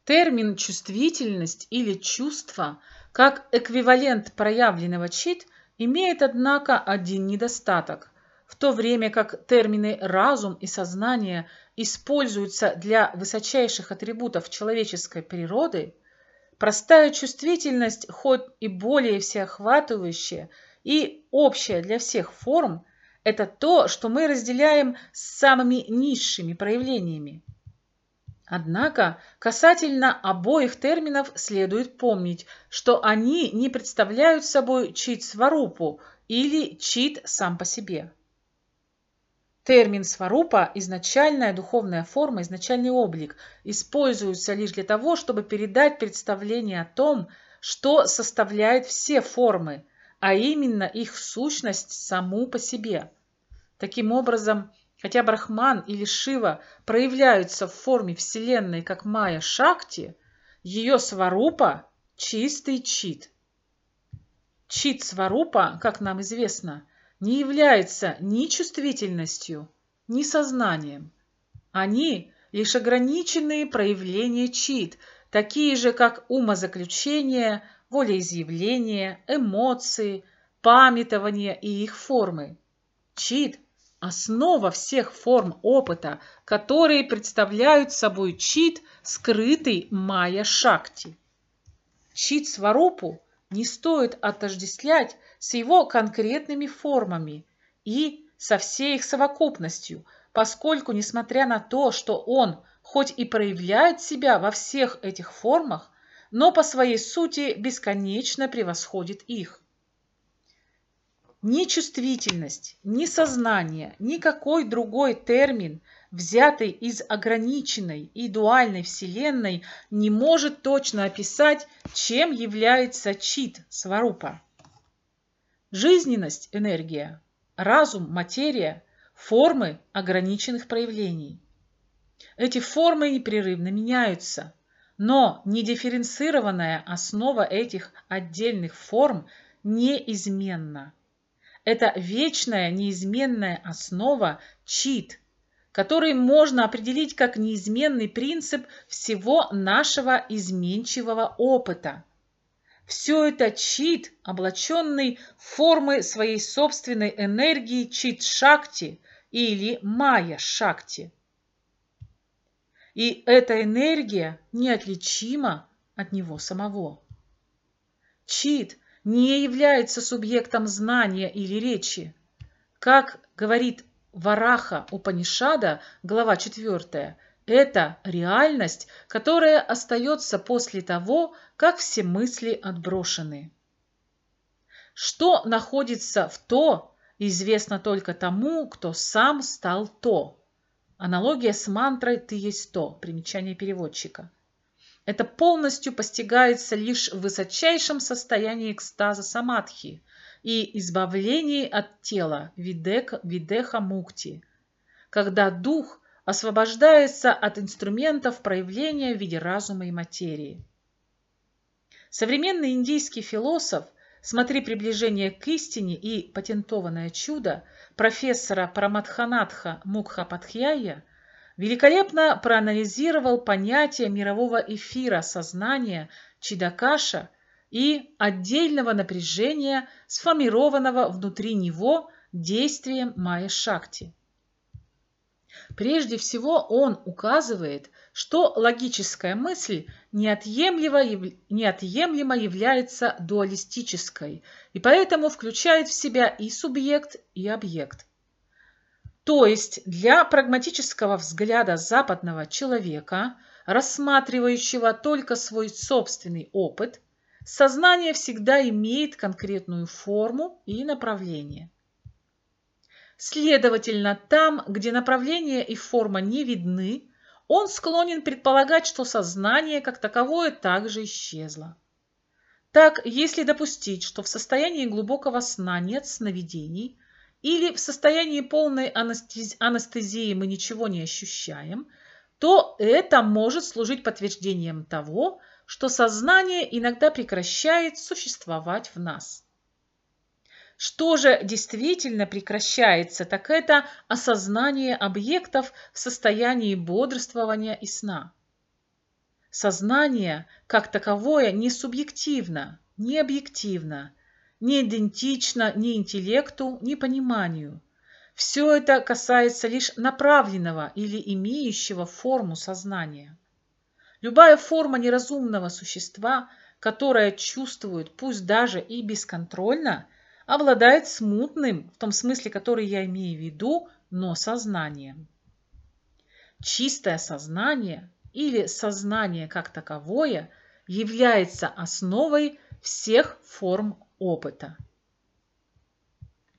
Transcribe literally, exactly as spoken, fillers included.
Термин «чувствительность» или «чувство» как эквивалент проявленного чит имеет, однако, один недостаток. В то время как термины «разум» и «сознание» используются для высочайших атрибутов человеческой природы, простая чувствительность, хоть и более всеохватывающая и общая для всех форм, это то, что мы разделяем с самыми низшими проявлениями. Однако касательно обоих терминов следует помнить, что они не представляют собой чит-сварупу или чит сам по себе. Термин сварупа, изначальная духовная форма, изначальный облик, используется лишь для того, чтобы передать представление о том, что составляет все формы, а именно их сущность саму по себе. Таким образом, хотя Брахман или Шива проявляются в форме Вселенной как Майя Шакти, ее сварупа – чистый чит. Чит сварупа, как нам известно, не является ни чувствительностью, ни сознанием. Они – лишь ограниченные проявления чит, такие же, как умозаключение, волеизъявление, эмоции, памятование и их формы. Чит – основа всех форм опыта, которые представляют собой чит, скрытый майя-шакти. Чит-сварупу не стоит отождествлять с его конкретными формами и со всей их совокупностью, поскольку, несмотря на то, что он хоть и проявляет себя во всех этих формах, но по своей сути бесконечно превосходит их. Ни чувствительность, ни сознание, никакой другой термин, взятый из ограниченной и дуальной Вселенной, не может точно описать, чем является чит сварупа. Жизненность – энергия, разум – материя, формы ограниченных проявлений. Эти формы непрерывно меняются, но недифференцированная основа этих отдельных форм неизменна. Это вечная, неизменная основа чит, который можно определить как неизменный принцип всего нашего изменчивого опыта. Все это чит, облаченный в формы своей собственной энергии чит-шакти или майя-шакти. И эта энергия неотличима от него самого. Чит не является субъектом знания или речи. Как говорит Вараха Упанишада, глава четвёртая, это реальность, которая остается после того, как все мысли отброшены. Что находится в то, известно только тому, кто сам стал то. Аналогия с мантрой «ты есть то», примечание переводчика. Это полностью постигается лишь в высочайшем состоянии экстаза самадхи и избавлении от тела видека, видеха мукти, когда дух освобождается от инструментов проявления в виде разума и материи. Современный индийский философ, смотри «Приближение к истине» и «Патентованное чудо» профессора Параматханатха Мукхападхьяя, великолепно проанализировал понятие мирового эфира сознания чидакаша и отдельного напряжения, сформированного внутри него действием майя-шакти. Прежде всего он указывает, что логическая мысль неотъемлемо, неотъемлемо является дуалистической и поэтому включает в себя и субъект, и объект. То есть для прагматического взгляда западного человека, рассматривающего только свой собственный опыт, сознание всегда имеет конкретную форму и направление. Следовательно, там, где направление и форма не видны, он склонен предполагать, что сознание как таковое также исчезло. Так, если допустить, что в состоянии глубокого сна нет сновидений, или в состоянии полной анестезии мы ничего не ощущаем, то это может служить подтверждением того, что сознание иногда прекращает существовать в нас. Что же действительно прекращается, так это осознание объектов в состоянии бодрствования и сна. Сознание, как таковое, не субъективно, не объективно, не идентично ни интеллекту, ни пониманию. Все это касается лишь направленного или имеющего форму сознания. Любая форма неразумного существа, которое чувствует, пусть даже и бесконтрольно, обладает смутным, в том смысле, который я имею в виду, но сознанием. Чистое сознание или сознание как таковое является основой всех форм опыта.